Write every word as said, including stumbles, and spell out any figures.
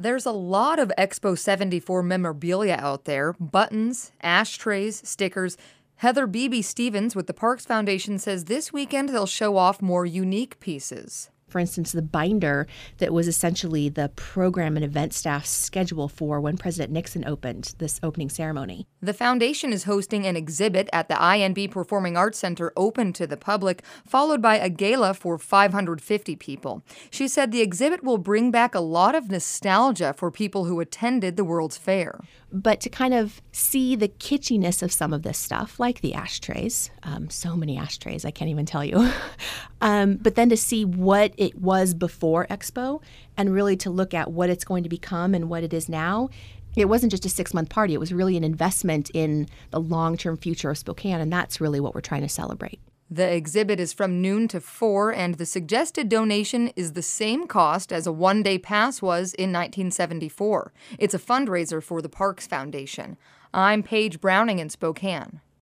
There's a lot of Expo seventy-four memorabilia out there: buttons, ashtrays, stickers. Heather Beebe Stevens with the Parks Foundation says this weekend they'll show off more unique pieces. For instance, the binder that was essentially the program and event staff's schedule for when President Nixon opened this opening ceremony. The foundation is hosting an exhibit at the I N B Performing Arts Center open to the public, followed by a gala for five hundred fifty people. She said the exhibit will bring back a lot of nostalgia for people who attended the World's Fair. But to kind of see the kitschiness of some of this stuff, like the ashtrays, um, so many ashtrays, I can't even tell you. um, but then to see what it was before Expo and really to look at what it's going to become and what it is now. It wasn't just a six-month party. It was really an investment in the long-term future of Spokane, and that's really what we're trying to celebrate. The exhibit is from noon to four, and the suggested donation is the same cost as a one-day pass was in nineteen seventy-four. It's a fundraiser for the Parks Foundation. I'm Paige Browning in Spokane.